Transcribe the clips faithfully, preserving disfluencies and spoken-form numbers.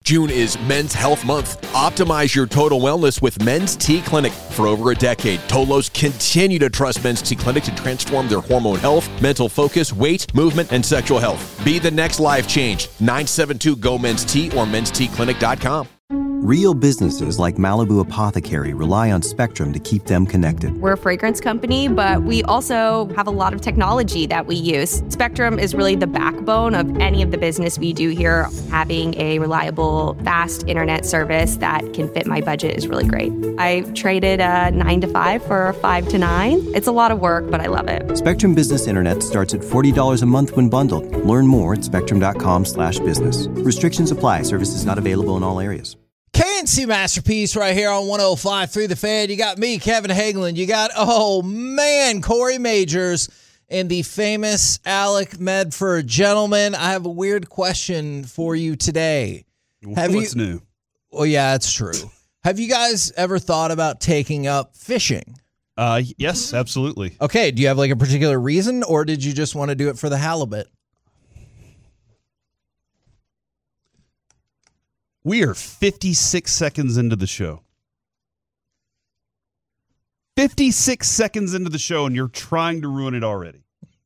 June is Men's Health Month. Optimize your total wellness with Men's T Clinic. For over a decade, Tolos continue to trust Men's T Clinic to transform their hormone health, mental focus, weight, movement, and sexual health. Be the next life change. nine seven two, G O, Men's T or mens t clinic dot com. Real businesses like Malibu Apothecary rely on Spectrum to keep them connected. We're a fragrance company, but we also have a lot of technology that we use. Spectrum is really the backbone of any of the business we do here. Having a reliable, fast internet service that can fit my budget is really great. I traded a nine to five for a five to nine. It's a lot of work, but I love it. Spectrum Business Internet starts at forty dollars a month when bundled. Learn more at spectrum.com slash business. Restrictions apply. Services not available in all areas. K N C Masterpiece right here on one oh five point three The Fan. You got me, Kevin Hagelin. You got, oh man, Corey Majors and the famous Alec Medford. Gentlemen, I have a weird question for you today. Have What's you, new? Well, yeah, it's true. Have you guys ever thought about taking up fishing? Uh, yes, absolutely. Okay, do you have like a particular reason, or did you just want to do it for the halibut? We are fifty-six seconds into the show. fifty-six seconds into the show, and you're trying to ruin it already.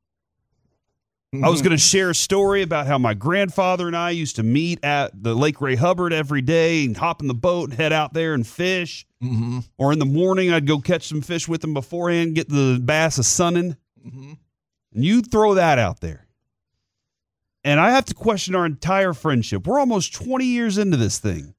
Mm-hmm. I was going to share a story about how my grandfather and I used to meet at the Lake Ray Hubbard every day and hop in the boat and head out there and fish. Mm-hmm. Or in the morning, I'd go catch some fish with him beforehand, get the bass a sunning. Mm-hmm. And you throw that out there. And I have to question our entire friendship. We're almost twenty years into this thing.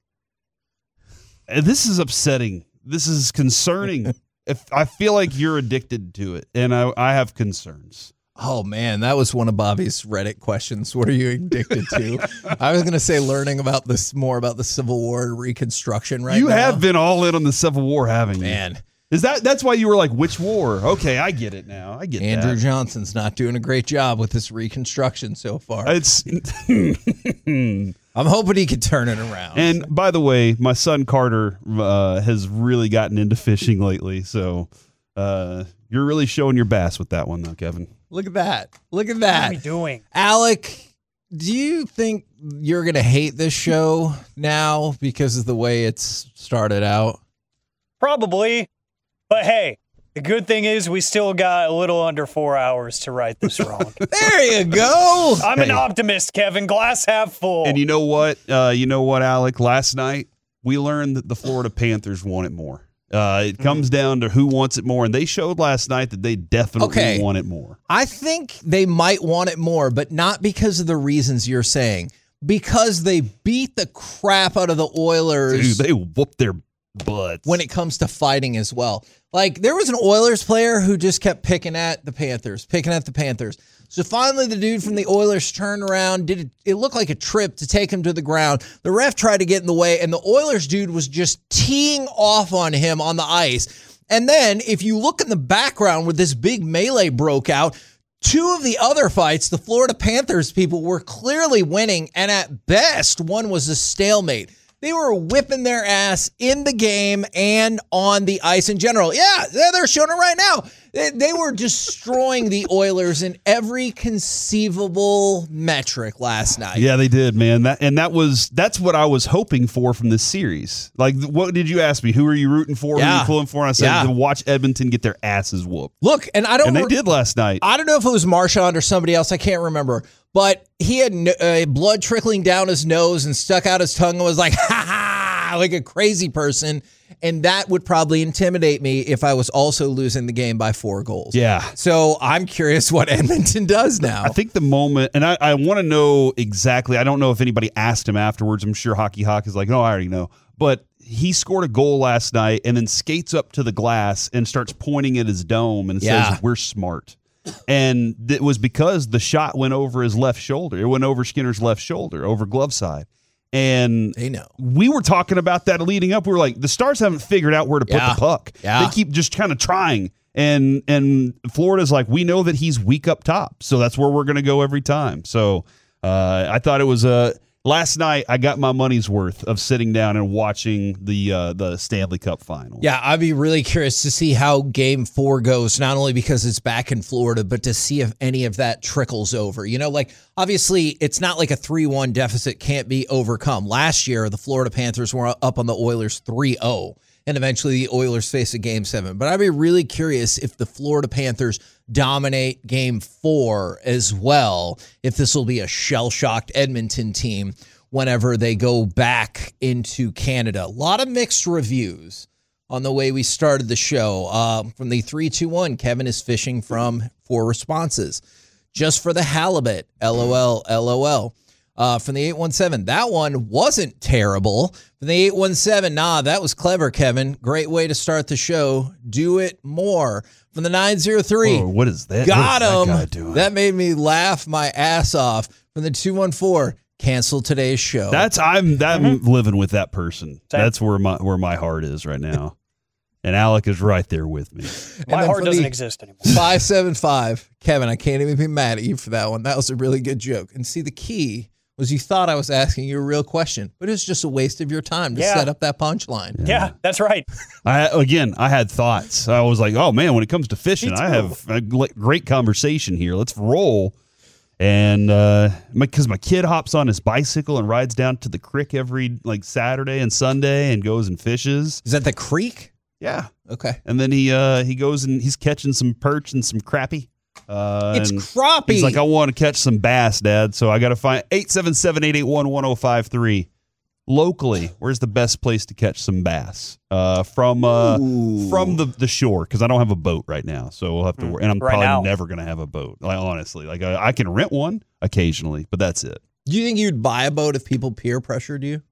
And this is upsetting. This is concerning. If I feel like you're addicted to it, and I, I have concerns. Oh, man, that was one of Bobby's Reddit questions. What are you addicted to? I was going to say learning about this more about the Civil War Reconstruction right you now. You have been all in on the Civil War, haven't you? Man. Is that that's why you were like, which war? Okay, I get it now. I get Andrew that. Johnson's not doing a great job with this Reconstruction so far. It's I'm hoping he can turn it around. And by the way, my son Carter uh, has really gotten into fishing lately. So uh, you're really showing your bass with that one, though, Kevin. Look at that. Look at that. What are we doing? Alec, do you think you're going to hate this show now because of the way it's started out? Probably. But hey, the good thing is we still got a little under four hours to right this wrong. There you go. I'm hey. an optimist, Kevin. Glass half full. And you know what? Uh, you know what, Alec? Last night, we learned that the Florida Panthers want it more. Uh, it comes mm-hmm. down to who wants it more. And they showed last night that they definitely okay. want it more. I think they might want it more, but not because of the reasons you're saying. Because they beat the crap out of the Oilers. Dude, they whooped their butts. When it comes to fighting as well. Like, there was an Oilers player who just kept picking at the Panthers, picking at the Panthers. So finally, the dude from the Oilers turned around, did it, it looked like a trip to take him to the ground. The ref tried to get in the way, and the Oilers dude was just teeing off on him on the ice. And then, if you look in the background where this big melee broke out, two of the other fights, the Florida Panthers people were clearly winning, and at best, one was a stalemate. They were whipping their ass in the game and on the ice in general. Yeah, they're showing it right now. They, they were destroying the Oilers in every conceivable metric last night. Yeah, they did, man. That and that was that's what I was hoping for from this series. Like, what did you ask me? Who are you rooting for? Yeah. Who are you pulling for? And I said yeah. to watch Edmonton get their asses whooped. Look, and I don't. And they did last night. I don't know if it was Marchand or somebody else. I can't remember. But he had uh, blood trickling down his nose and stuck out his tongue and was like, ha ha, like a crazy person. And that would probably intimidate me if I was also losing the game by four goals. Yeah. So I'm curious what Edmonton does now. I think the moment, and I, I want to know exactly, I don't know if anybody asked him afterwards. I'm sure Hockey Hawk is like, no, I already know. But he scored a goal last night and then skates up to the glass and starts pointing at his dome and yeah. says, we're smart. And it was because the shot went over his left shoulder. It went over Skinner's left shoulder, over glove side. And they know. We were talking about that leading up. We were like, the Stars haven't figured out where to put yeah. the puck. Yeah. They keep just kind of trying. And and Florida's like, we know that he's weak up top, so that's where we're going to go every time. So uh, I thought it was a last night I got my money's worth of sitting down and watching the uh, the Stanley Cup final. Yeah, I'd be really curious to see how game four goes, not only because it's back in Florida, but to see if any of that trickles over. You know, like, obviously, it's not like a three one deficit can't be overcome. Last year, the Florida Panthers were up on the Oilers three oh, and eventually the Oilers faced a game seven. But I'd be really curious if the Florida Panthers dominate game four as well, if this will be a shell-shocked Edmonton team whenever they go back into Canada. A lot of mixed reviews on the way we started the show. Uh, from the three two one, Kevin is fishing from four responses. Just for the halibut, LOL, LOL. Uh, from the eight one seven, that one wasn't terrible. From the eight one seven, nah, that was clever, Kevin. Great way to start the show. Do it more. From the nine oh three, Whoa, what is that? got what is him. That, guy doing? That made me laugh my ass off. From the two one four, cancel today's show. That's I'm that I'm living with that person. Same. That's where my where my heart is right now. And Alec is right there with me. My then heart for doesn't the- exist anymore. five seven five, Kevin, I can't even be mad at you for that one. That was a really good joke. And see, the key was you thought I was asking you a real question, but it was just a waste of your time to Yeah. set up that punchline. Yeah, that's right. I again, I had thoughts. I was like, "Oh man, when it comes to fishing, Me I too. have a gl- great conversation here. Let's roll." And because my, my kid hops on his bicycle and rides down to the creek every like Saturday and Sunday and goes and fishes. Is that the creek? Yeah, Okay. and then he uh, he goes and he's catching some perch and some crappie. Uh, It's and crappie. He's like, I want to catch some bass, Dad. So I got to find eight seven seven, eight eight one, one oh five three. Locally, where's the best place to catch some bass? Uh, from uh, from the, the shore, because I don't have a boat right now. So we'll have to, and I'm Right probably now. never going to have a boat. Like, honestly, like I, I can rent one occasionally, but that's it. Do you think you'd buy a boat if people peer pressured you?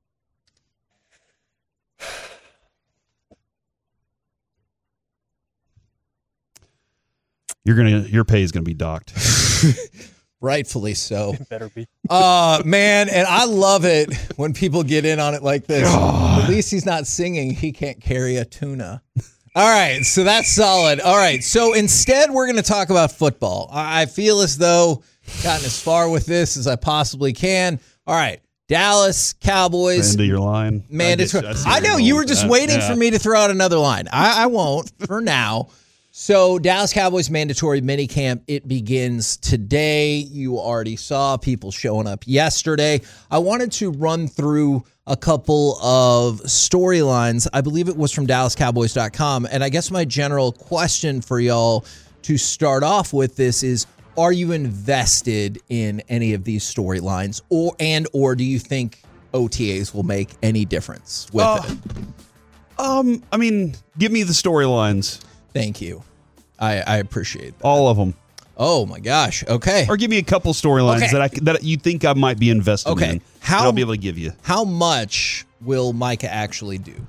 You're gonna, your pay is gonna be docked. Rightfully so. Better be. Uh, man, and I love it when people get in on it like this. At least he's not singing. He can't carry a tuna. All right, so that's solid. All right, so instead we're going to talk about football. I I feel as though I've gotten as far with this as I possibly can. All right, Dallas Cowboys. End of your line. Mandatory. I, get- see I where know you're you going were with just that. waiting Yeah. for me to throw out another line. I, I won't for now. So Dallas Cowboys mandatory minicamp, it begins today. You already saw people showing up yesterday. I wanted to run through a couple of storylines. I believe it was from Dallas Cowboys dot com. And I guess my general question for y'all to start off with this is, are you invested in any of these storylines, or and or do you think O T As will make any difference with Uh, it? Um, I mean, give me the storylines, Thank you. I, I appreciate that. all of them, Oh my gosh. Okay. or give me a couple storylines Okay. that I that you think I might be invested Okay. in. How- that I'll be able to give you. How much will Micah actually do?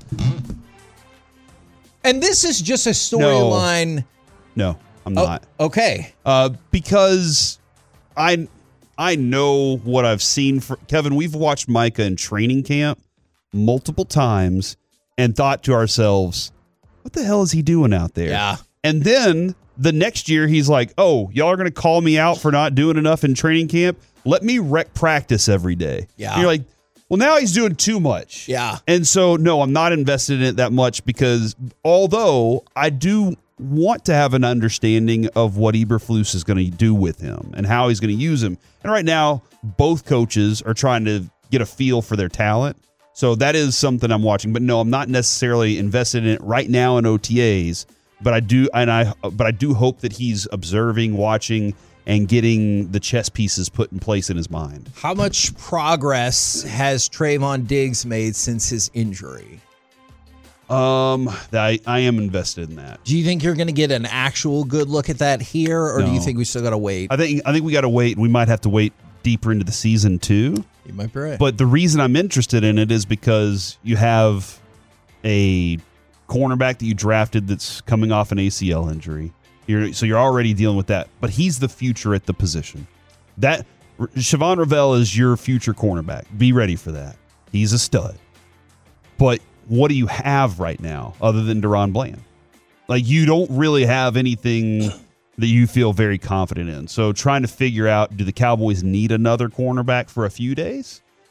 And this is just a storyline. No, I'm Oh, not. okay. Uh, because I I know what I've seen. For, Kevin, we've watched Micah in training camp multiple times and thought to ourselves, what the hell is he doing out there? Yeah. And then the next year, he's like, oh, y'all are going to call me out for not doing enough in training camp? Let me rec practice every day. Yeah. And you're like, well, now he's doing too much. Yeah. And so, no, I'm not invested in it that much because although I do want to have an understanding of what Eberflus is going to do with him and how he's going to use him. And right now, both coaches are trying to get a feel for their talent. So that is something I'm watching. But no, I'm not necessarily invested in it right now in O T As. But I do, and I, but I do hope that he's observing, watching, and getting the chess pieces put in place in his mind. How much progress has Trayvon Diggs made since his injury? Um, I, I am invested in that. Do you think you're going to get an actual good look at that here, or do you No. think we still got to wait? I think I think we got to wait. We might have to wait deeper into the season too. You might be right. But the reason I'm interested in it is because you have a cornerback that you drafted that's coming off an A C L injury. You're, so you're already dealing with that. But he's the future at the position. That Siobhan Ravel is your future cornerback. Be ready for that. He's a stud. But what do you have right now other than Deron Bland? Like, you don't really have anything that you feel very confident in. So trying to figure out, do the Cowboys need another cornerback for a few days?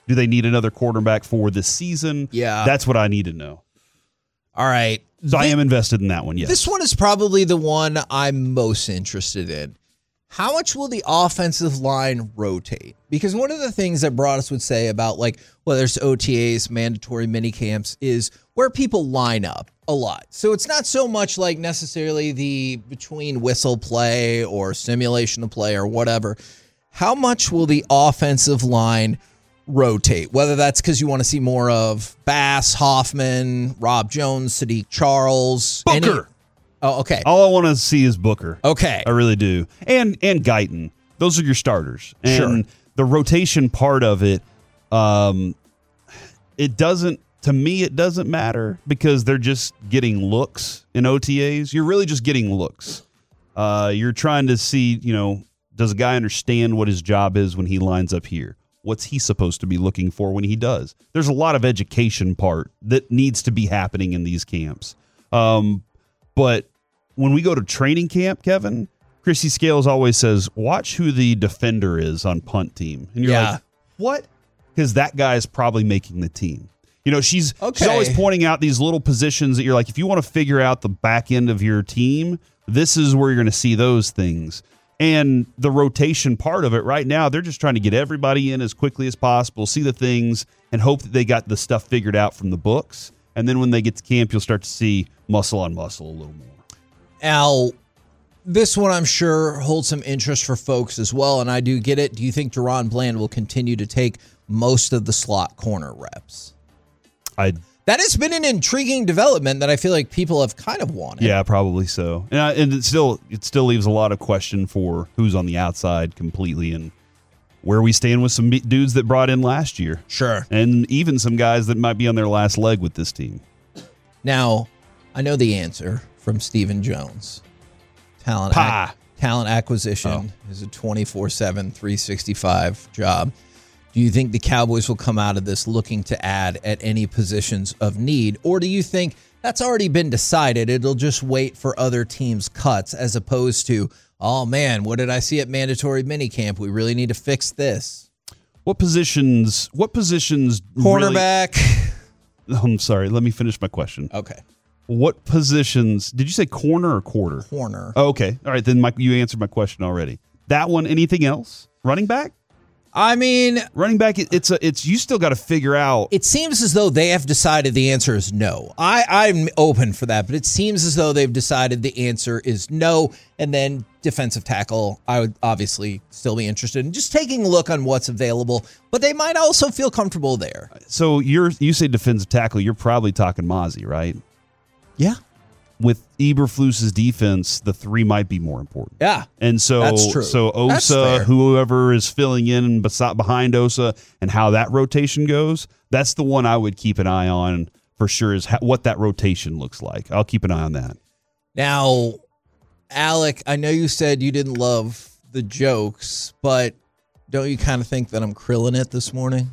Do they need another quarterback for this season? Yeah. That's what I need to know. All right. So I am invested in that one, yes. This one is probably the one I'm most interested in. How much will the offensive line rotate? Because one of the things that Broadus would say about, like, whether it's O T As, mandatory minicamps, is where people line up a lot. So it's not so much like necessarily the between whistle play or simulation of play or whatever. How much will the offensive line rotate? Whether that's because you want to see more of Bass, Hoffman, Rob Jones, Sadiq Charles. Booker. Any, oh, okay. All I want to see is Booker. Okay. I really do. And and Guyton. Those are your starters. And Sure. the rotation part of it, um, it doesn't, to me, it doesn't matter because they're just getting looks in O T As. You're really just getting looks. Uh, you're trying to see, you know, does a guy understand what his job is when he lines up here? What's he supposed to be looking for when he does? There's a lot of education part that needs to be happening in these camps. Um, but when we go to training camp, Kevin, Chrissy Scales always says, watch who the defender is on punt team. And you're Yeah. like, what? Because that guy is probably making the team. You know, she's, Okay. she's always pointing out these little positions that you're like, if you want to figure out the back end of your team, this is where you're going to see those things. And the rotation part of it right now, they're just trying to get everybody in as quickly as possible, see the things, and hope that they got the stuff figured out from the books. And then when they get to camp, you'll start to see muscle on muscle a little more. Al, this one I'm sure holds some interest for folks as well, and I do get it. Do you think Deron Bland will continue to take most of the slot corner reps? I That has been an intriguing development that I feel like people have kind of wanted. Yeah, probably so. And, I, and it still it still leaves a lot of question for who's on the outside completely and where we stand with some dudes that brought in last year. Sure. And even some guys that might be on their last leg with this team. Now, I know the answer from Stephen Jones. Talent, Pa. ac- talent acquisition is a twenty-four seven, three sixty-five job. Do you think the Cowboys will come out of this looking to add at any positions of need? Or do you think that's already been decided? It'll just wait for other teams' cuts as opposed to, oh, man, what did I see at mandatory minicamp? We really need to fix this. What positions what positions Cornerback. Really, I'm sorry, let me finish my question. Okay. What positions did you say, corner or quarter? Corner. Oh, okay. All right, then my, you answered my question already. That one, anything else? Running back? I mean, Running back, it, it's a, it's you still got to figure out. it seems as though they have decided the answer is no. I, I'm open for that, but it seems as though they've decided the answer is no. And then defensive tackle, I would obviously still be interested in just taking a look on what's available, but they might also feel comfortable there. So you're you say defensive tackle, you're probably talking Mozzie, right? Yeah. With Eberflus's defense, the three might be more important. Yeah. And so, That's true. so That's Osa, fair. whoever is filling in besi- behind Osa, and how that rotation goes, that's the one I would keep an eye on for sure. Is ha- what that rotation looks like. I'll keep an eye on that. Now, Alec, I know you said you didn't love the jokes, but don't you kind of think that I'm krilling it this morning?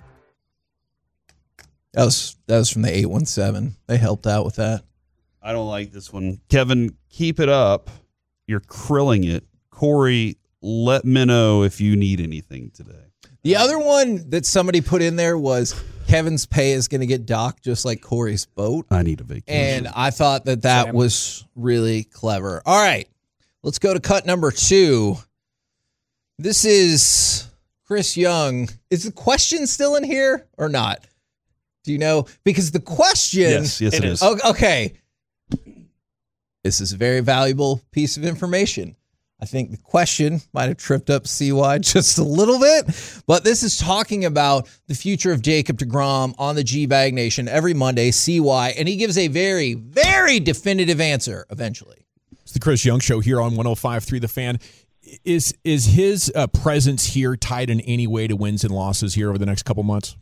That was that was from the eight one seven. They helped out with that. I don't like this one, Kevin. Keep it up. You're krilling it, Corey. Let me know if you need anything today. The other one that somebody put in there was Kevin's pay is going to get docked just like Corey's boat. I need a vacation. And I thought that that was really clever. All right, let's go to cut number two. This is Chris Young. Is the question still in here or not? Do you know? Because the question... yes, yes, it, it is. is. Okay. This is a very valuable piece of information. I think the question might have tripped up C Y just a little bit, but this is talking about the future of Jacob deGrom on the G-Bag Nation every Monday, C Y, and he gives a very, very definitive answer eventually. It's the Chris Young Show here on one oh five point three The Fan. Is is his uh, presence here tied in any way to wins and losses here over the next couple months?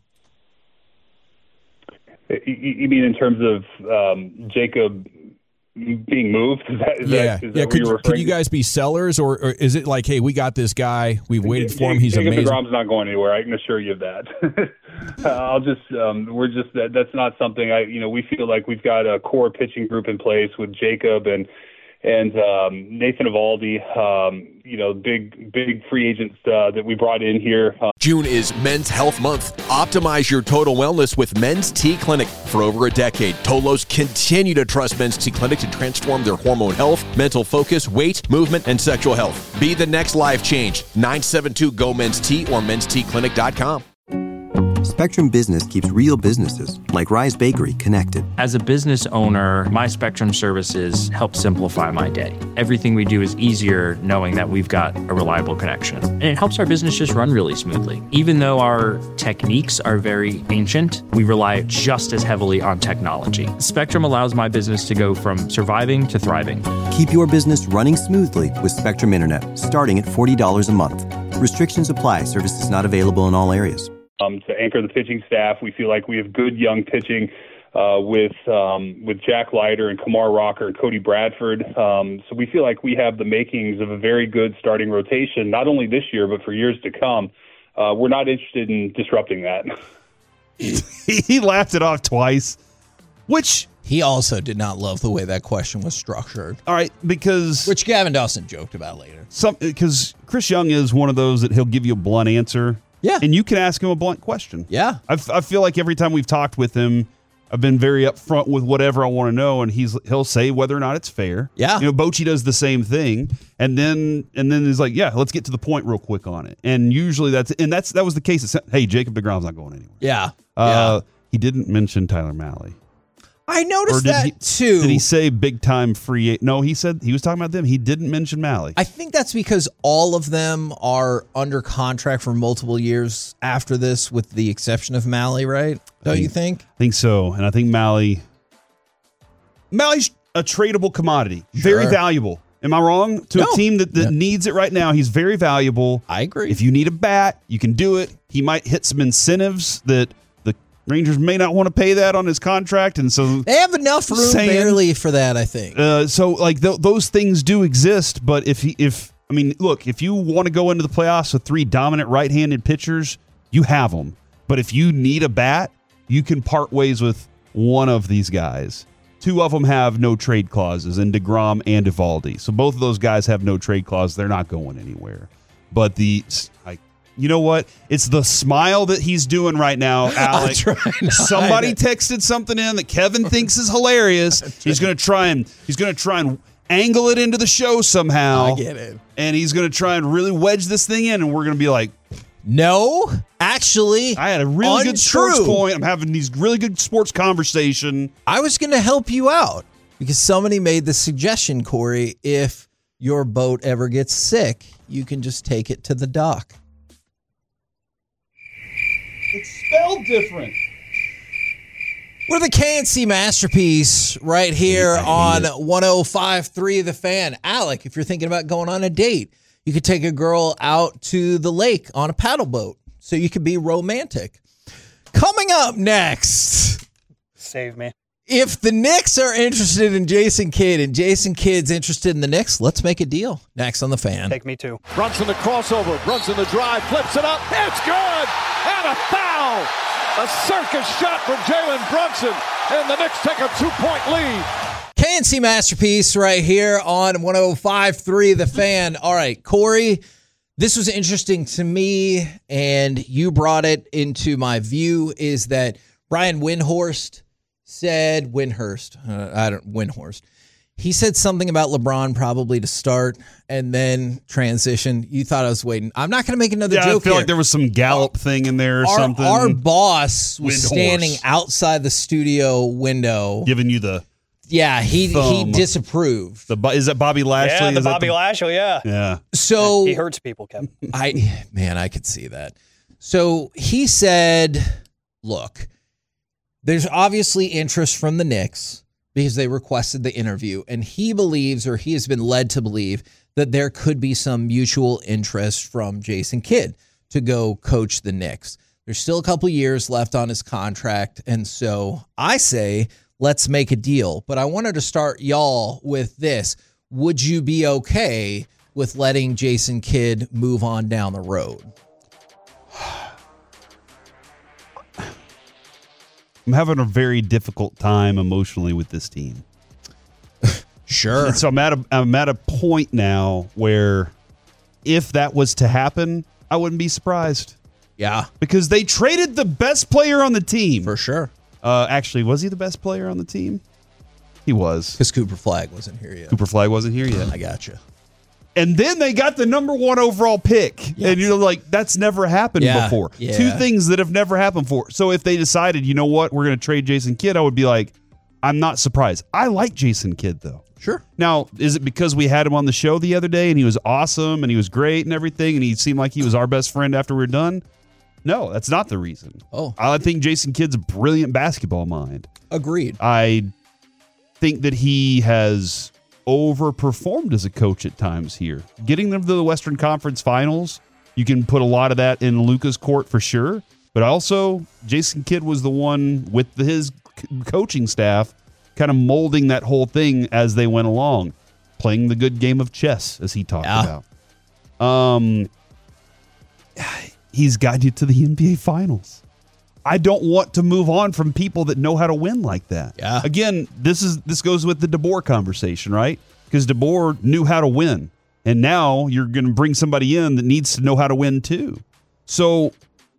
You mean in terms of um, Jacob being moved? Is that, is yeah, that, is yeah. that Could, what could you guys be sellers, or, or is it like, hey, we got this guy, we've waited for him, he's Jacob amazing? DeGrom's not going anywhere. I can assure you of that. I'll just, um, we're just that, that's not something I, you know, we feel like we've got a core pitching group in place with Jacob and and um, Nathan Eovaldi, um, you know, big big free agents uh, that we brought in here. Uh, June is Men's Health Month. Optimize your total wellness with Men's T Clinic. For over a decade, Tolos continue to trust Men's T Clinic to transform their hormone health, mental focus, weight, movement, and sexual health. Be the next life change. nine seven two, G O, Men's T or men's t clinic dot com. Spectrum Business keeps real businesses, like Rise Bakery, connected. As a business owner, my Spectrum services help simplify my day. Everything we do is easier knowing that we've got a reliable connection. And it helps our business just run really smoothly. Even though our techniques are very ancient, we rely just as heavily on technology. Spectrum allows my business to go from surviving to thriving. Keep your business running smoothly with Spectrum Internet, starting at forty dollars a month. Restrictions apply. Services not available in all areas. Um, to anchor the pitching staff, we feel like we have good young pitching uh, with um, with Jack Leiter and Kumar Rocker and Cody Bradford. Um, so we feel like we have the makings of a very good starting rotation, not only this year but for years to come. Uh, we're not interested in disrupting that. He laughed it off twice, which He also did not love the way that question was structured, all right because which Gavin Dawson joked about later. some because Chris Young is one of those that he'll give you a blunt answer. Yeah. And you can ask him a blunt question. Yeah. I, I feel like every time we've talked with him, I've been very upfront with whatever I want to know, and he's he'll say whether or not it's fair. Yeah. You know, Bochy does the same thing, and then and then he's like, yeah, let's get to the point real quick on it. And usually that's and that's that was the case. Hey, Jacob deGrom's not going anywhere. Yeah. Uh, He didn't mention Tyler Mahle. I noticed did that he, too. Did he say big time free? No, he said he was talking about them. He didn't mention Mahle. I think that's because all of them are under contract for multiple years after this, with the exception of Mahle, right? Don't you think? I think so, and I think Mahle. Malle's a tradable commodity, very Sure. valuable. Am I wrong? To No. a team that, that Yeah. needs it right now, he's very valuable. I agree. If you need a bat, you can do it. He might hit some incentives that the Rangers may not want to pay that on his contract, and so They have enough room Saying- barely for that, I think. uh, so like th- those things do exist. But if he, if I mean, look, if you want to go into the playoffs with three dominant right-handed pitchers, you have them. But if you need a bat, you can part ways with one of these guys. Two of them have no trade clauses, in DeGrom and Eovaldi. So both of those guys have no trade clause. They're not going anywhere. But the, I, you know what? It's the smile that he's doing right now, Alec. Somebody texted something in that Kevin thinks is hilarious. He's going to try and he's going to try and angle it into the show somehow. I get it. And he's going to try and really wedge this thing in, and we're going to be like, No, actually, I had a really good sports untrue. point. I'm having these really good sports conversation. I was going to help you out because somebody made the suggestion, Corey, if your boat ever gets sick, you can just take it to the dock. It's spelled different. We're the K N C Masterpiece right here on one oh five point three The Fan. Alec, if you're thinking about going on a date, you could take a girl out to the lake on a paddle boat so you could be romantic. Coming up next, Save me. if the Knicks are interested in Jason Kidd and Jason Kidd's interested in the Knicks, let's make a deal. Next on The Fan. Take me too. Brunson the crossover, Brunson the drive, flips it up, it's good, and a foul! A circus shot from Jalen Brunson, and the Knicks take a two-point lead. K N C Masterpiece right here on one oh five point three The Fan. All right, Corey, this was interesting to me, and you brought it into my view, is that Brian Windhorst said, Windhurst, uh, I don't, Windhorst, he said something about LeBron probably to start and then transition. You thought I was waiting. I'm not going to make another Yeah, joke I feel here. like there was some Gallup thing in there or our, something. Our boss was Windhorst. standing outside the studio window. Giving you the Yeah, he he Thumb. disapproved. the is that Bobby Lashley? Yeah, the Is that Bobby Lashley, yeah. Yeah. So He hurts people, Kevin. I man, I could see that. So he said, look, there's obviously interest from the Knicks because they requested the interview, and he believes, or he has been led to believe, that there could be some mutual interest from Jason Kidd to go coach the Knicks. There's still a couple years left on his contract, and so I say, let's make a deal. But I wanted to start y'all with this. Would you be okay with letting Jason Kidd move on down the road? I'm having a very difficult time emotionally with this team. Sure. And so I'm at a I'm at a point now where if that was to happen, I wouldn't be surprised. Yeah. Because they traded the best player on the team. For sure. Uh, actually, was he the best player on the team? He was. Because Cooper Flagg wasn't here yet. Cooper Flagg wasn't here yet. I gotcha. And then they got the number one overall pick. Yes. And you're like, that's never happened yeah. before. Yeah. Two things that have never happened before. So if they decided, you know what, we're going to trade Jason Kidd, I would be like, I'm not surprised. I like Jason Kidd, though. Sure. Now, is it because we had him on the show the other day and he was awesome and he was great and everything and he seemed like he was our best friend after we we're done? No, that's not the reason. Oh. I think Jason Kidd's a brilliant basketball mind. Agreed. I think that he has overperformed as a coach at times here. Getting them to the Western Conference Finals, you can put a lot of that in Luka's court for sure. But also, Jason Kidd was the one with his coaching staff kind of molding that whole thing as they went along, playing the good game of chess, as he talked yeah. about. Um, he's gotten you to the N B A Finals. I don't want to move on from people that know how to win like that. Yeah. Again, this is this goes with the DeBoer conversation, right? Because DeBoer knew how to win, and now you're going to bring somebody in that needs to know how to win too. So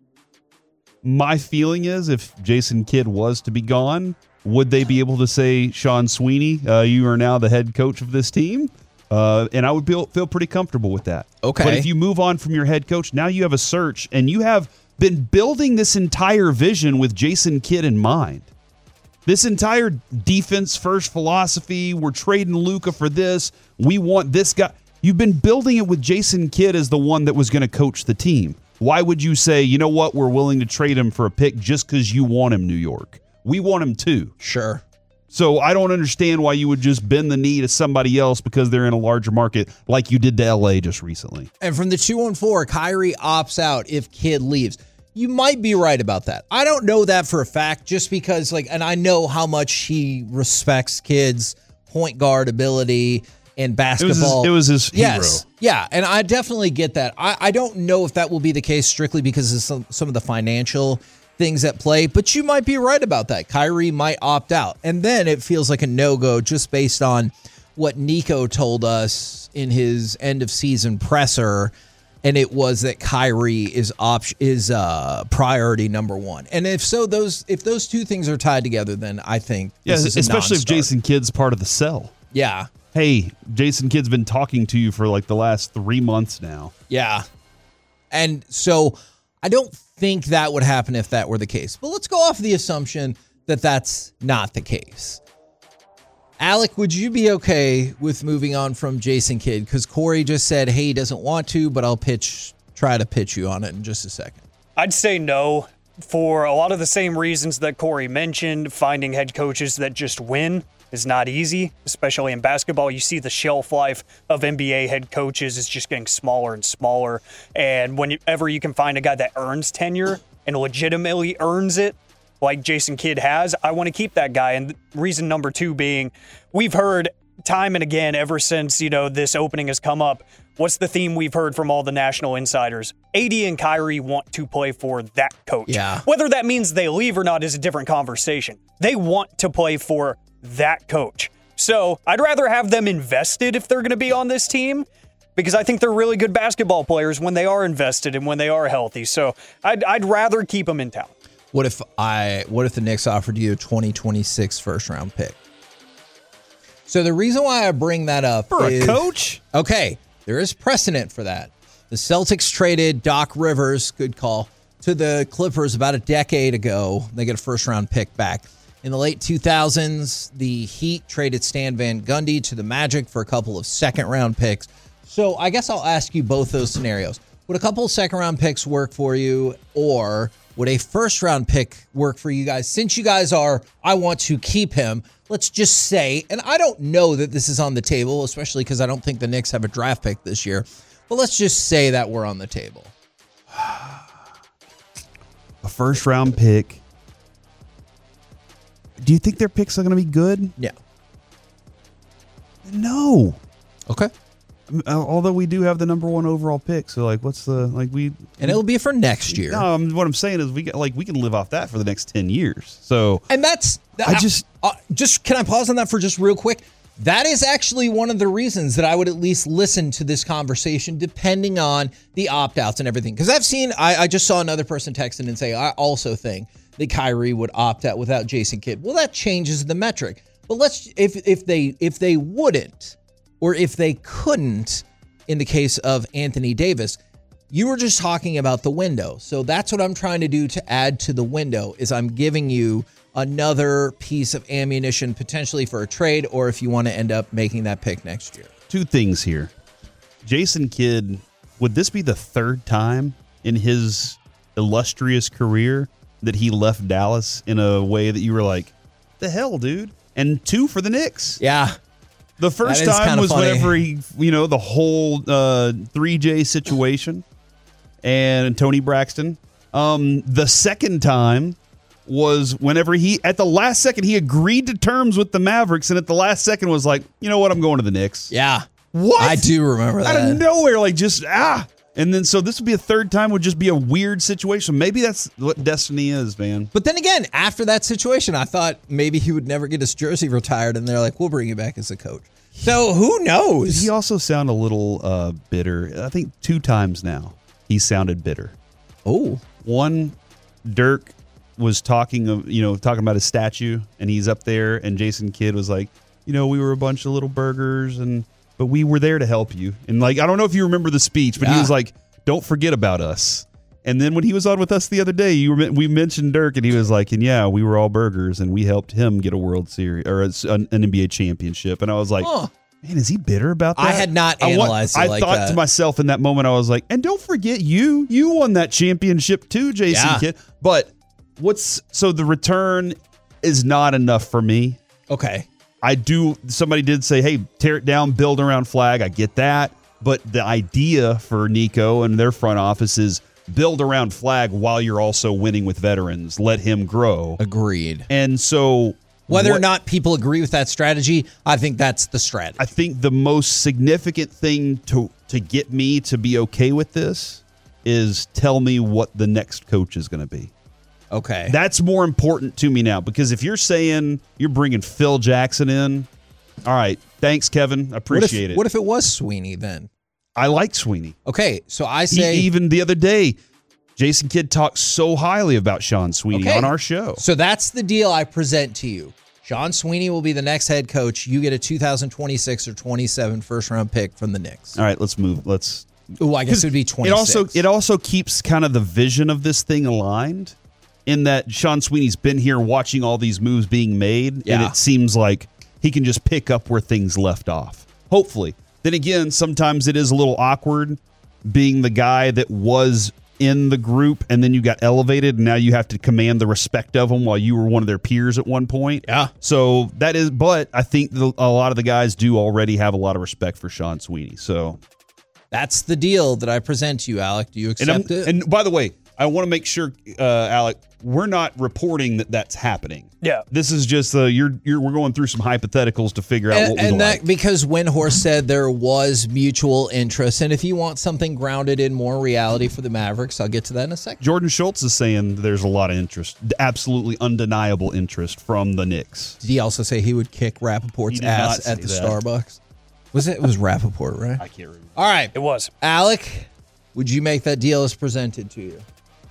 my feeling is, if Jason Kidd was to be gone, would they be able to say, Sean Sweeney, uh, you are now the head coach of this team? Uh, and I would feel feel pretty comfortable with that. Okay. But if you move on from your head coach, now you have a search, and you have been building this entire vision with Jason Kidd in mind. This entire defense first philosophy, we're trading Luka for this, we want this guy. You've been building it with Jason Kidd as the one that was going to coach the team. Why would you say, you know what, we're willing to trade him for a pick just because you want him, New York? We want him too. Sure. So I don't understand why you would just bend the knee to somebody else because they're in a larger market like you did to L A just recently. And from the two one four, Kyrie opts out if Kidd leaves. You might be right about that. I don't know that for a fact just because, like, and I know how much he respects Kidd's point guard ability and basketball. It was his, it was his hero. Yes. Yeah, and I definitely get that. I, I don't know if that will be the case strictly because of some, some of the financial things at play, but you might be right about that. Kyrie might opt out. And then it feels like a no-go just based on what Nico told us in his end of season presser, and it was that Kyrie is op- is uh, priority number one. And if so, those if those two things are tied together, then I think yeah, this is a especially non-starter. if Jason Kidd's part of the sell. Yeah. Hey, Jason Kidd's been talking to you for like the last three months now. Yeah. And so I don't think that would happen if that were the case. But let's go off the assumption that that's not the case. Alec, would you be okay with moving on from Jason Kidd? Because Corey just said, hey, he doesn't want to, but I'll pitch, try to pitch you on it in just a second. I'd say no for a lot of the same reasons that Corey mentioned. Finding head coaches that just win is not easy, especially in basketball. You see the shelf life of N B A head coaches is just getting smaller and smaller. And whenever you can find a guy that earns tenure and legitimately earns it, like Jason Kidd has, I want to keep that guy. And reason number two being, we've heard time and again ever since, you know, this opening has come up, what's the theme we've heard from all the national insiders? A D and Kyrie want to play for that coach. Yeah. Whether that means they leave or not is a different conversation. They want to play for that coach. So I'd rather have them invested if they're going to be on this team, because I think they're really good basketball players when they are invested and when they are healthy. So I'd, I'd rather keep them in town. What if I? What if the Knicks offered you a twenty twenty-six first round pick? So the reason why I bring that up for is, a coach, okay, there is precedent for that. The Celtics traded Doc Rivers, good call, to the Clippers about a decade ago. They get a first round pick back. In the late two thousands, the Heat traded Stan Van Gundy to the Magic for a couple of second round picks. So I guess I'll ask you both those scenarios. Would a couple of second round picks work for you, or would a first round pick work for you guys? Since you guys are, I want to keep him, let's just say, and I don't know that this is on the table, especially because I don't think the Knicks have a draft pick this year, but let's just say that we're on the table. A first round pick. Do you think their picks are going to be good? Yeah. No. Okay. Although we do have the number one overall pick, so like, what's the like we? And it'll be for next year. No, um, what I'm saying is we get like we can live off that for the next ten years. So and that's I just uh, just can I pause on that for just real quick? That is actually one of the reasons that I would at least listen to this conversation, depending on the opt-outs and everything. Because I've seen, I, I just saw another person text in and say, I also think that Kyrie would opt out without Jason Kidd. Well, that changes the metric. But let's, if if they if they wouldn't, or if they couldn't, in the case of Anthony Davis, you were just talking about the window. So that's what I'm trying to do to add to the window, is I'm giving you another piece of ammunition potentially for a trade, or if you want to end up making that pick next year. Two things here. Jason Kidd, would this be the third time in his illustrious career that he left Dallas in a way that you were like, the hell, dude? And two for the Knicks. Yeah. The first time was funny. Whenever he, you know, the whole uh, three J situation and Tony Braxton. Um, the second time was whenever he, at the last second, he agreed to terms with the Mavericks, and at the last second was like, you know what, I'm going to the Knicks. Yeah. What? I do remember that. Out of nowhere, like just, ah. And then, so this would be a third time, would just be a weird situation. Maybe that's what destiny is, man. But then again, after that situation, I thought maybe he would never get his jersey retired, and they're like, we'll bring you back as a coach. So who knows? He also sound a little uh, bitter. I think two times now he sounded bitter. Oh. One, Dirk was talking, of, you know, talking about his statue, and he's up there, and Jason Kidd was like, you know, we were a bunch of little burgers, and but we were there to help you. And like, I don't know if you remember the speech, but yeah. He was like, don't forget about us. And then when he was on with us the other day, you were, we mentioned Dirk, and he was like, and yeah, we were all burgers, and we helped him get a World Series or an N B A championship. And I was like, oh. Man, is he bitter about that? I had not analyzed I, it like I thought that. to myself in that moment, I was like, and don't forget you. You won that championship too, Jason yeah. Kidd. But what's so the return is not enough for me. Okay. I do. Somebody did say, hey, tear it down, build around Flag. I get that. But the idea for Nico and their front office is build around Flag while you're also winning with veterans. Let him grow. Agreed. And so whether what, or not people agree with that strategy, I think that's the strategy. I think the most significant thing to to get me to be okay with this is tell me what the next coach is going to be. Okay. That's more important to me now, because if you're saying you're bringing Phil Jackson in, all right, thanks, Kevin. I appreciate what if, it. What if it was Sweeney then? I like Sweeney. Okay, so I say... He, even the other day, Jason Kidd talked so highly about Sean Sweeney okay. on our show. So that's the deal I present to you. Sean Sweeney will be the next head coach. You get a two thousand twenty-six or twenty-seven first-round pick from the Knicks. All right, let's move. Let's... Ooh, I guess it would be twenty-six. It also, it also keeps kind of the vision of this thing aligned, in that Sean Sweeney's been here watching all these moves being made, yeah. and it seems like he can just pick up where things left off. Hopefully. Then again, sometimes it is a little awkward being the guy that was in the group and then you got elevated and now you have to command the respect of them while you were one of their peers at one point. Yeah. So that is, but I think the, a lot of the guys do already have a lot of respect for Sean Sweeney. So that's the deal that I present to you, Alec. Do you accept and it? And by the way, I want to make sure, uh, Alec, we're not reporting that that's happening. Yeah. This is just uh, you're you're we're going through some hypotheticals to figure out and, what we and that like. Because Windhorst said there was mutual interest, and if you want something grounded in more reality for the Mavericks, I'll get to that in a second. Jordan Schultz is saying there's a lot of interest, absolutely undeniable interest from the Knicks. Did he also say he would kick Rappaport's ass at the that. Starbucks? Was it? It was Rappaport, right? I can't remember. All right, it was. Alec, would you make that deal as presented to you?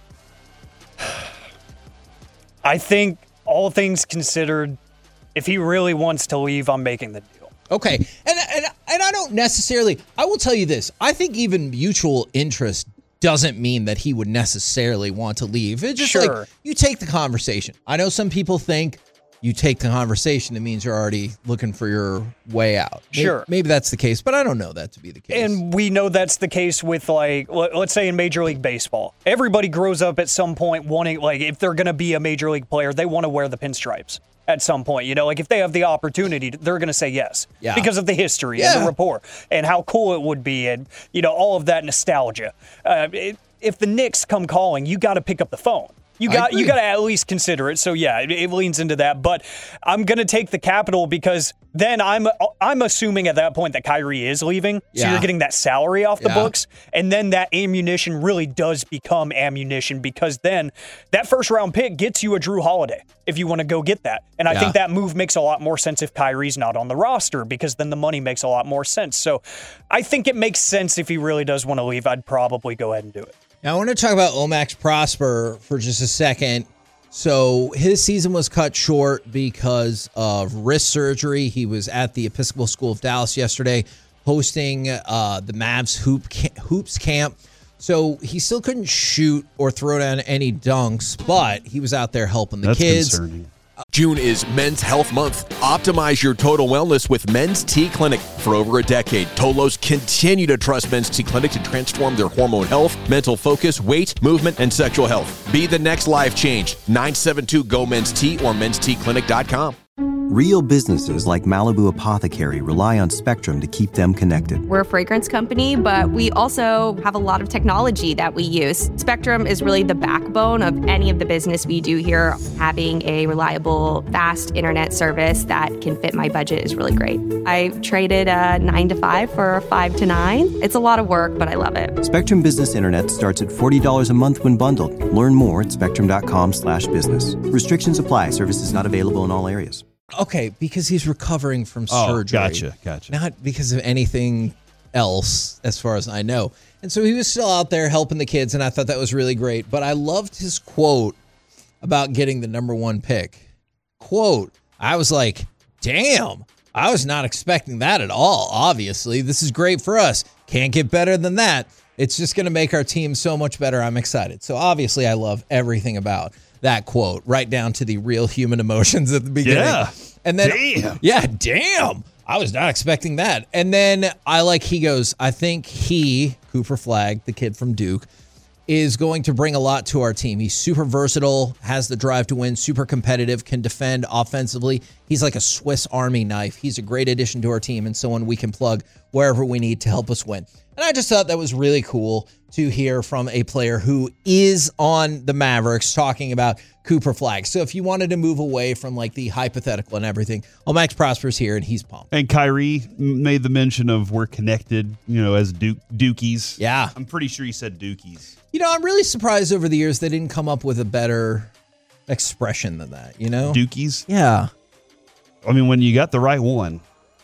I think, all things considered, if he really wants to leave, I'm making the deal. Okay. And, and, and I don't necessarily, I will tell you this. I think even mutual interest doesn't mean that he would necessarily want to leave. It's just sure. like, you take the conversation. I know some people think you take the conversation, it means you're already looking for your way out. Maybe, sure. Maybe that's the case, but I don't know that to be the case. And we know that's the case with, like, let's say in Major League Baseball. Everybody grows up at some point wanting, like, if they're going to be a Major League player, they want to wear the pinstripes at some point. You know, like, if they have the opportunity, they're going to say yes. Yeah. Because of the history yeah. and the rapport and how cool it would be and, you know, all of that nostalgia. Uh, it, if the Knicks come calling, you got to pick up the phone. You got you got to at least consider it. So yeah, it, it leans into that. But I'm gonna take the Capital because then I'm I'm assuming at that point that Kyrie is leaving, so Yeah. you're getting that salary off the Yeah. books, and then that ammunition really does become ammunition because then that first round pick gets you a Drew Holiday if you want to go get that. And I Yeah. think that move makes a lot more sense if Kyrie's not on the roster because then the money makes a lot more sense. So I think it makes sense if he really does want to leave. I'd probably go ahead and do it. Now, I want to talk about Omax Prosper for just a second. So his season was cut short because of wrist surgery. He was at the Episcopal School of Dallas yesterday hosting uh, the Mavs hoop ca- hoops camp. So he still couldn't shoot or throw down any dunks, but he was out there helping the That's kids. concerning. June is Men's Health Month. Optimize your total wellness with Men's T Clinic. For over a decade, Tolos continue to trust Men's T Clinic to transform their hormone health, mental focus, weight, movement, and sexual health. Be the next life change. nine seven two G O Men's T or men's t clinic dot com. Real businesses like Malibu Apothecary rely on Spectrum to keep them connected. We're a fragrance company, but we also have a lot of technology that we use. Spectrum is really the backbone of any of the business we do here. Having a reliable, fast internet service that can fit my budget is really great. I traded a nine to five for a five to nine. It's a lot of work, but I love it. Spectrum Business Internet starts at forty dollars a month when bundled. Learn more at spectrum.com slash business. Restrictions apply. Services not available in all areas. Okay, because he's recovering from Oh, surgery. gotcha, gotcha. Not because of anything else, as far as I know. And so he was still out there helping the kids, and I thought that was really great. But I loved his quote about getting the number one pick. Quote, I was like, damn, I was not expecting that at all, obviously. This is great for us. Can't get better than that. It's just going to make our team so much better. I'm excited. So obviously I love everything about that quote, right down to the real human emotions at the beginning. Yeah. And then, Damn. yeah, damn. I was not expecting that. And then I like, he goes, I think he, Cooper Flagg, the kid from Duke, is going to bring a lot to our team. He's super versatile, has the drive to win, super competitive, can defend offensively. He's like a Swiss Army knife. He's a great addition to our team and someone we can plug wherever we need to help us win. And I just thought that was really cool to hear from a player who is on the Mavericks talking about Cooper Flagg. So if you wanted to move away from like the hypothetical and everything, well, Max Prosper's here and he's pumped. And Kyrie made the mention of we're connected, you know, as Duke Dukies. Yeah. I'm pretty sure he said Dukies. You know, I'm really surprised over the years they didn't come up with a better expression than that, you know? Dukies? Yeah. I mean, when you got the right one,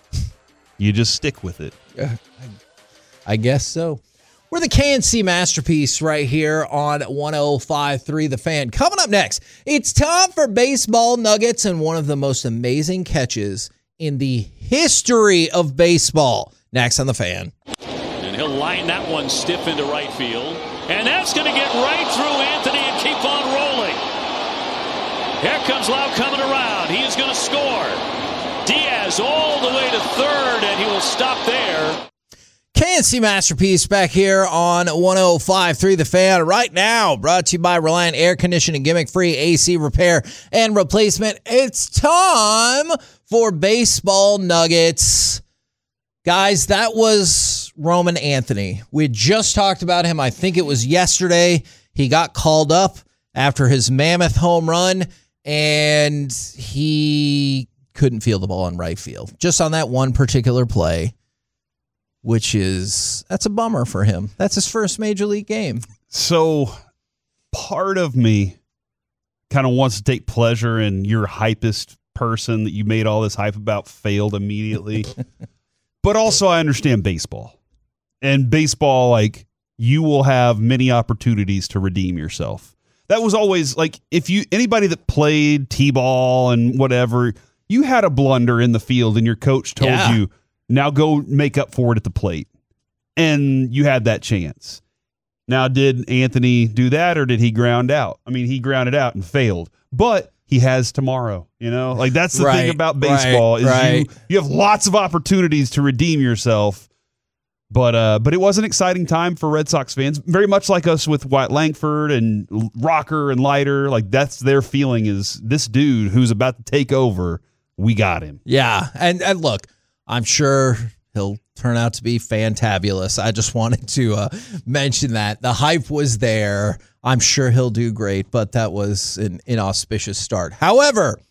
you just stick with it. Yeah, I, I guess so. We're the K N C Masterpiece right here on one oh five point three The Fan. Coming up next, it's time for baseball nuggets and one of the most amazing catches in the history of baseball. Next on The Fan. And he'll line that one stiff into right field. And that's going to get right through Anthony and keep on rolling. Here comes Lau coming around. He is going to score. Diaz all the way to third, and he will stop there. K N C Masterpiece back here on one oh five point three The Fan right now, brought to you by Reliant Air Conditioning, gimmick-free A C repair and replacement. It's time for baseball nuggets. Guys, that was Roman Anthony. We had just talked about him. I think it was yesterday. He got called up after his mammoth home run, and he couldn't feel the ball in right field. Just on that one particular play. Which is, that's a bummer for him. That's his first major league game. So part of me kind of wants to take pleasure in your hypest person that you made all this hype about failed immediately. But also I understand baseball. And baseball, like, you will have many opportunities to redeem yourself. That was always, like, if you, anybody that played T-ball and whatever, you had a blunder in the field and your coach told Yeah. you, now go make up for it at the plate. And you had that chance. Now, did Anthony do that or did he ground out? I mean, he grounded out and failed. But he has tomorrow, you know? Like, that's the Right, thing about baseball right, is right. you you have lots of opportunities to redeem yourself. But uh, but it was an exciting time for Red Sox fans. Very much like us with Wyatt Langford and Rocker and Leiter. Like, that's their feeling is this dude who's about to take over, we got him. Yeah. And, and look, I'm sure He'll turn out to be fantabulous. I just wanted to uh, mention that. The hype was there. I'm sure he'll do great, but that was an inauspicious start. However,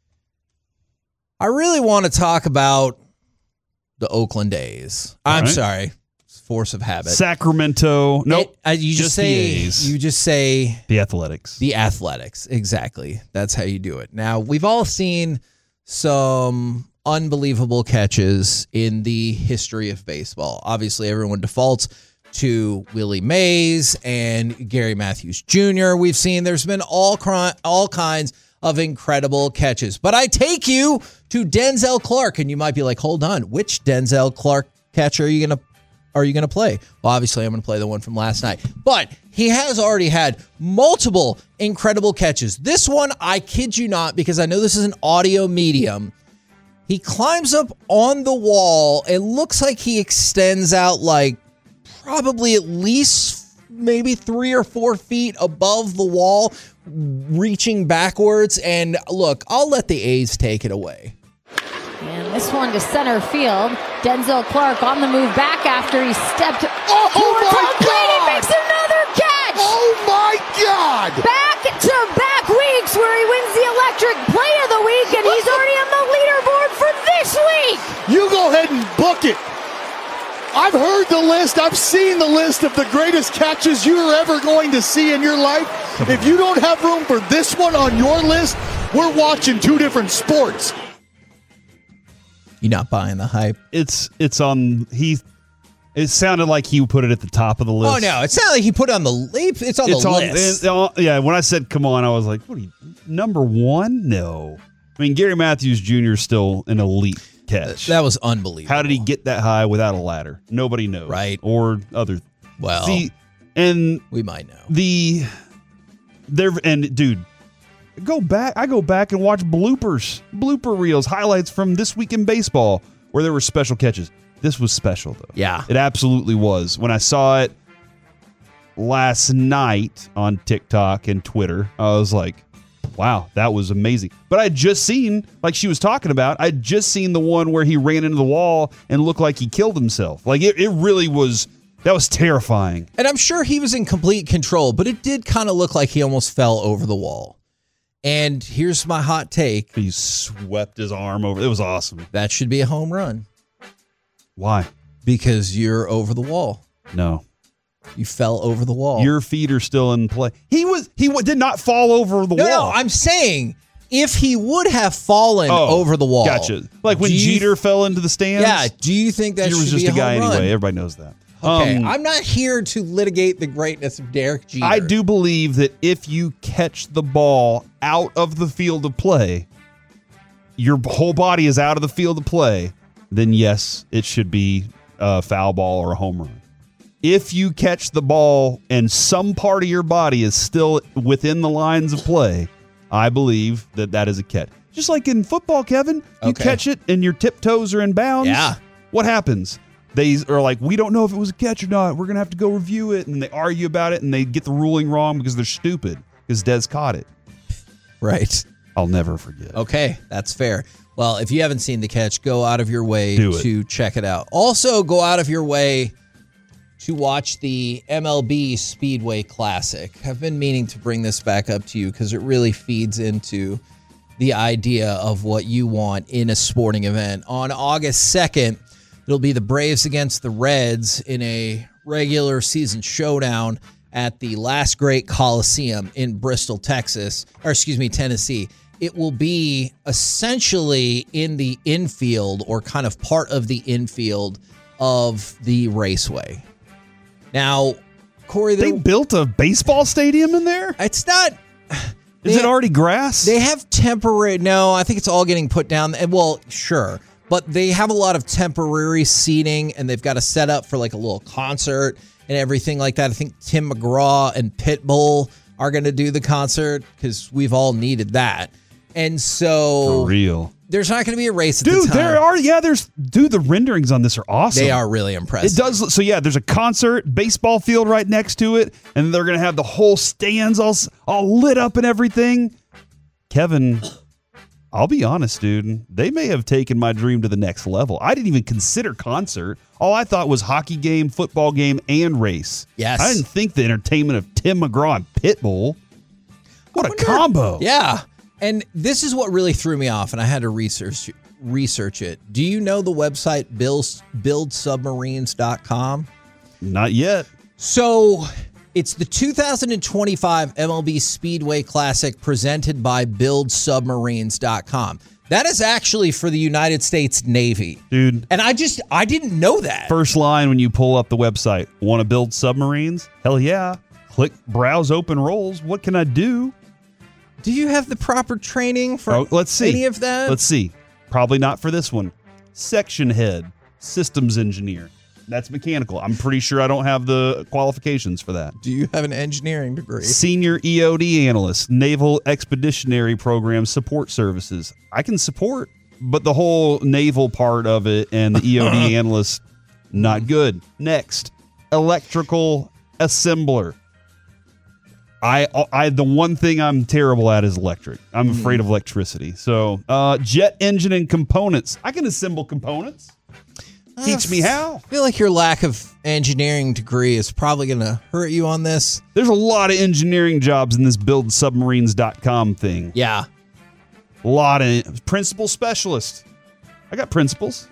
I really want to talk about the Oakland A's. I'm right. sorry. Force of habit. Sacramento. Nope. It, uh, you just, just say the A's. you just say The Athletics. The Athletics. Exactly. That's how you do it. Now, we've all seen some unbelievable catches in the history of baseball. Obviously, everyone defaults to Willie Mays and Gary Matthews Junior We've seen there's been all cri- all kinds of incredible catches. But I take you to Denzel Clark, and you might be like, hold on, which Denzel Clark catch are you going to are you going to play? Well, obviously, I'm going to play the one from last night. But he has already had multiple incredible catches. This one, I kid you not, because I know this is an audio medium. He climbs up on the wall. It looks like he extends out like probably at least maybe three or four feet above the wall, reaching backwards. And look, I'll let the A's take it away. And this one to center field. Denzel Clark on the move back after he stepped oh, towards my home plate and God. makes another catch. Oh, my God. Back-to-back weeks where he wins the electric play of the week, and he's already on the leaderboard for this week. You go ahead and book it. I've heard the list. I've seen the list of the greatest catches you're ever going to see in your life. If you don't have room for this one on your list, we're watching two different sports. You're not buying the hype. It's it's on he. It sounded like he put it at the top of the list. Oh no, it's not like he put it on the it's on it's the on, list. It, uh, yeah, when I said come on, I was like, what are you, number one? No. I mean, Gary Matthews Junior is still an elite catch. That was unbelievable. How did he get that high without a ladder? Nobody knows. Right. Or other. Well, See, and we might know. The there and dude, go back. I go back and watch bloopers, blooper reels, highlights from This Week in Baseball where there were special catches. This was special, though. Yeah. It absolutely was. When I saw it last night on TikTok and Twitter, I was like, wow, that was amazing. But I had just seen, like she was talking about, I had just seen the one where he ran into the wall and looked like he killed himself. Like, it, it really was, that was terrifying. And I'm sure he was in complete control, but it did kind of look like he almost fell over the wall. And here's my hot take. He swept his arm over. It was awesome. That should be a home run. Why? Because you're over the wall. No. You fell over the wall. Your feet are still in play. He was he w- did not fall over the no, wall. No, I'm saying if he would have fallen oh, over the wall. Gotcha. Like when you, Jeter fell into the stands? Yeah. Do you think that Jeter should was just be a, a guy home run? anyway. Everybody knows that. Okay, um, I'm not here to litigate the greatness of Derek Jeter. I do believe that if you catch the ball out of the field of play, your whole body is out of the field of play, then yes, it should be a foul ball or a home run. If you catch the ball and some part of your body is still within the lines of play, I believe that that is a catch. Just like in football, Kevin, you Okay. catch it and your tiptoes are in bounds. Yeah. What happens? They are like, we don't know if it was a catch or not. We're going to have to go review it. And they argue about it and they get the ruling wrong because they're stupid because Dez caught it. Right. I'll never forget. Okay, that's fair. Well, if you haven't seen the catch, go out of your way Do it. to check it out. Also, go out of your way to watch the M L B Speedway Classic. I've been meaning to bring this back up to you because it really feeds into the idea of what you want in a sporting event. On August second, it'll be the Braves against the Reds in a regular season showdown at the Last Great Coliseum in Bristol, Texas, or excuse me, Tennessee. It will be essentially in the infield or kind of part of the infield of the raceway. Now, Corey, They built a baseball stadium in there? it's not. Is it already grass? They have temporary. No, I think it's all getting put down. And well, sure, but they have a lot of temporary seating, and they've got a set up for like a little concert and everything like that. I think Tim McGraw and Pitbull are going to do the concert because we've all needed that. And so For real. there's not going to be a race at Dude, the time. there are, yeah, there's, dude, the renderings on this are awesome. They are really impressive. It does, so yeah, there's a concert, baseball field right next to it, and they're going to have the whole stands all, all lit up and everything. Kevin, I'll be honest, dude. They may have taken my dream to the next level. I didn't even consider concert. All I thought was hockey game, football game, and race. Yes. I didn't think the entertainment of Tim McGraw and Pitbull. What a combo. Yeah. And this is what really threw me off, and I had to research research it. Do you know the website build, build submarines dot com? Not yet. So it's the two thousand twenty-five M L B Speedway Classic presented by build submarines dot com. That is actually for the United States Navy. Dude. And I just, I didn't know that. First line when you pull up the website, want to build submarines? Hell yeah. Click browse open roles. What can I do? Do you have the proper training for oh, let's see. any of that? Let's see. Probably not for this one. Section head, systems engineer. That's mechanical. I'm pretty sure I don't have the qualifications for that. Do you have an engineering degree? Senior E O D analyst, Naval Expeditionary Program Support Services. I can support, but the whole naval part of it and the E O D analyst, not good. Next, electrical assembler. I, I, the one thing I'm terrible at is electric. I'm afraid of electricity. So, uh, jet engine and components. I can assemble components. Teach me how. I feel like your lack of engineering degree is probably going to hurt you on this. There's a lot of engineering jobs in this build submarines dot com thing. Yeah. A lot of principal specialist. I got principals.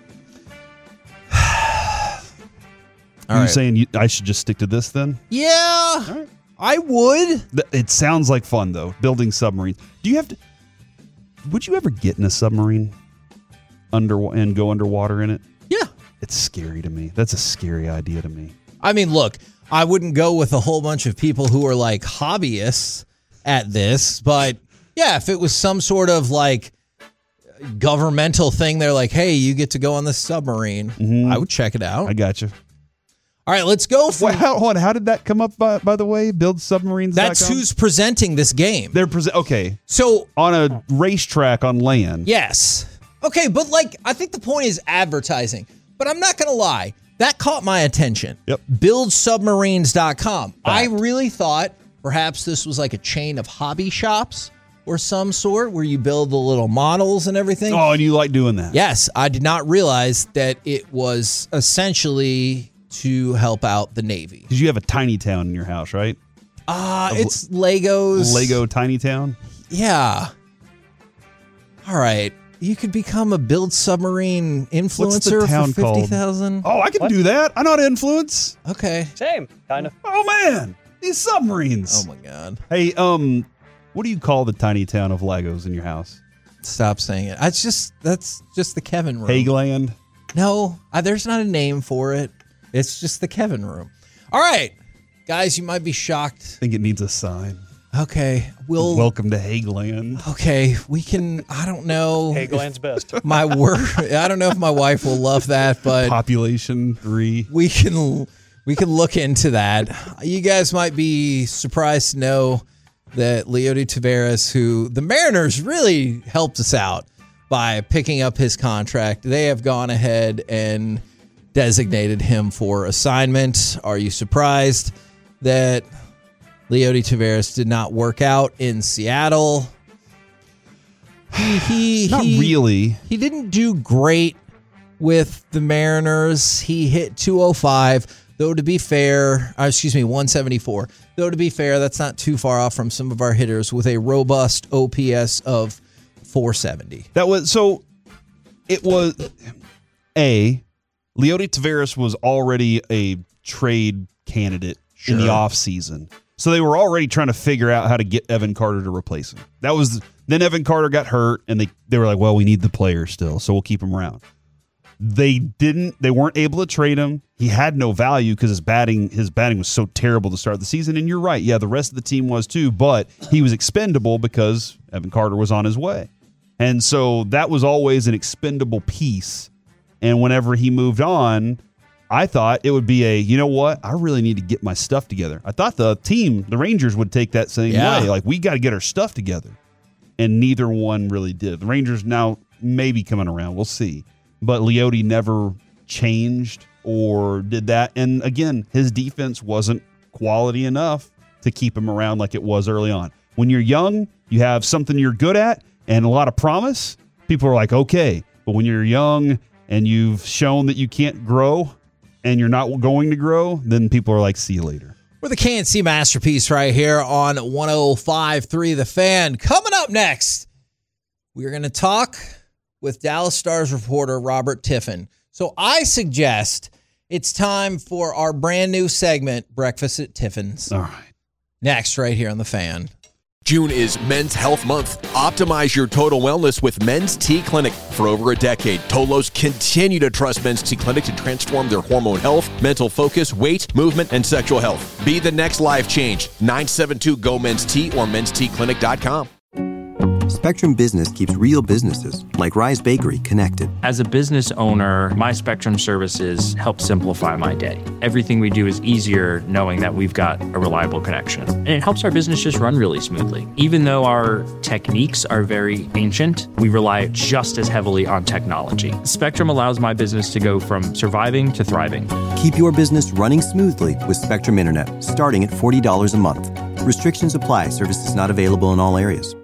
Are you right. saying you, I should just stick to this then? Yeah. All right. I would. It sounds like fun, though, building submarines. Do you have to... Would you ever get in a submarine under and go underwater in it? Yeah. It's scary to me. That's a scary idea to me. I mean, look, I wouldn't go with a whole bunch of people who are like hobbyists at this, but yeah, if it was some sort of like governmental thing, they're like, hey, you get to go on this submarine, mm-hmm. I would check it out. I got you. All right, let's go. For, Wait, how, hold on, how did that come up, by, by the way? build submarines dot com? That's who's presenting this game. They're present. Okay. So on a racetrack on land. Yes. Okay, but like, I think the point is advertising. But I'm not going to lie. That caught my attention. Yep. build submarines dot com. I really thought perhaps this was like a chain of hobby shops or some sort where you build the little models and everything. Oh, and you like doing that? Yes. I did not realize that it was essentially to help out the Navy. Because you have a tiny town in your house, right? Uh, it's Legos. Lego tiny town? Yeah. All right. You could become a build submarine influencer for fifty thousand dollars. Oh, I can what? do that. I know how to influence. Okay. Same, kind of. Oh, man. These submarines. Oh, my God. Hey, um, what do you call the tiny town of Legos in your house? Stop saying it. It's just, that's just the Kevin room. Hageland? No, I, there's not a name for it. It's just the Kevin room. All right. Guys, you might be shocked. I think it needs a sign. Okay, we'll... Welcome to Hageland. Okay, we can... I don't know... Hageland's best. My work... I don't know if my wife will love that, but... Population three. We can, we can look into that. You guys might be surprised to know that Leody Taveras, who... The Mariners really helped us out by picking up his contract. They have gone ahead and designated him for assignment. Are you surprised that... Leody Taveras did not work out in Seattle. He, he, not he, really. He didn't do great with the Mariners. He hit two oh five, though to be fair, uh, excuse me, one seventy-four. Though to be fair, that's not too far off from some of our hitters with a robust O P S of four seventy. That was so it was a Leody Taveras was already a trade candidate sure. in the offseason. So they were already trying to figure out how to get Evan Carter to replace him. That was then Evan Carter got hurt, and they, they were like, well, we need the player still, so we'll keep him around. They didn't. They weren't able to trade him. He had no value because his batting his batting was so terrible to start the season. And you're right. Yeah, the rest of the team was too, but he was expendable because Evan Carter was on his way. And so that was always an expendable piece. And whenever he moved on, I thought it would be a, you know what, I really need to get my stuff together. I thought the team, the Rangers, would take that same yeah. way. Like, we got to get our stuff together. And neither one really did. The Rangers now may be coming around. We'll see. But Leody never changed or did that. And again, his defense wasn't quality enough to keep him around like it was early on. When you're young, you have something you're good at, and a lot of promise, people are like, okay. But when you're young and you've shown that you can't grow and you're not going to grow, then people are like, see you later. We're the K N C Masterpiece right here on one oh five point three The Fan. Coming up next, we're going to talk with Dallas Stars reporter Robert Tiffin. So I suggest it's time for our brand new segment, Breakfast at Tiffin's. All right. Next, right here on The Fan. June is Men's Health Month. Optimize your total wellness with Men's T Clinic. For over a decade, Tolos continue to trust Men's T Clinic to transform their hormone health, mental focus, weight, movement, and sexual health. Be the next life change. nine seven two, G O, Men's T or men's t clinic dot com. Spectrum Business keeps real businesses, like Rise Bakery, connected. As a business owner, my Spectrum services help simplify my day. Everything we do is easier knowing that we've got a reliable connection. And it helps our business just run really smoothly. Even though our techniques are very ancient, we rely just as heavily on technology. Spectrum allows my business to go from surviving to thriving. Keep your business running smoothly with Spectrum Internet, starting at forty dollars a month. Restrictions apply. Services not available in all areas.